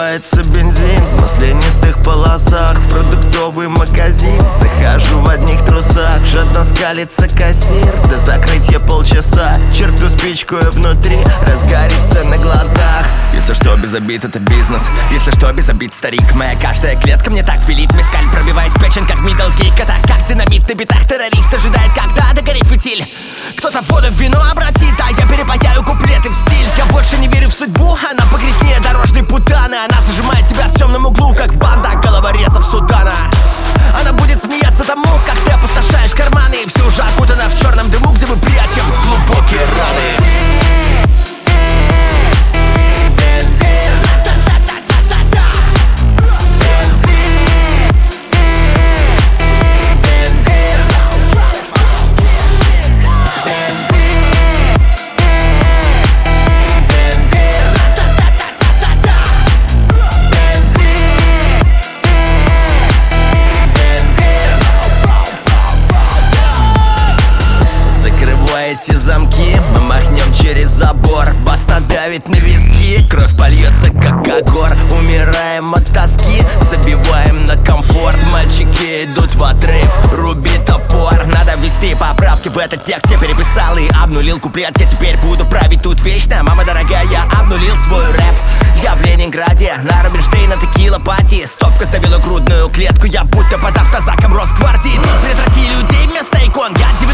Кончается бензин в маслянистых полосах. В продуктовый магазин захожу в одних трусах. Жадно скалится кассир, до закрытия полчаса. Черкну спичку и внутри разгорится на глазах. Если что, без обид это бизнес. Если что, без обид старик. Моя каждая клетка мне так велит. Мескаль пробивает печень, как мидл кик. Это как динамит на битах. Террорист ожидает, когда догорит фитиль. Кто-то воду в вино обратит, а я перепаяю куплеты в стиль. Я больше не верю в судьбу, она погрязнее дорожной путаны. Она зажимает тебя в темном углу, как банда головорезов Судана. Она будет смеяться тому, как ты опустошаешь карманы. И все уже окутана в черном дыму, где мы прячем глубокие раны. Эти замки мы махнем через забор. Бас надавит на виски, кровь польется как огор. Умираем от тоски, забиваем на комфорт. Мальчики идут в отрыв, руби топор. Надо ввести поправки в этот текст. Я переписал и обнулил куплет. Я теперь буду править тут вечно. Мама дорогая, я обнулил свой рэп. Я в Ленинграде, на Рубинштейна текила пати. Стопка сдавила грудную клетку, я будто под автозаком Росгвардии. Тут призраки людей вместо икон. Я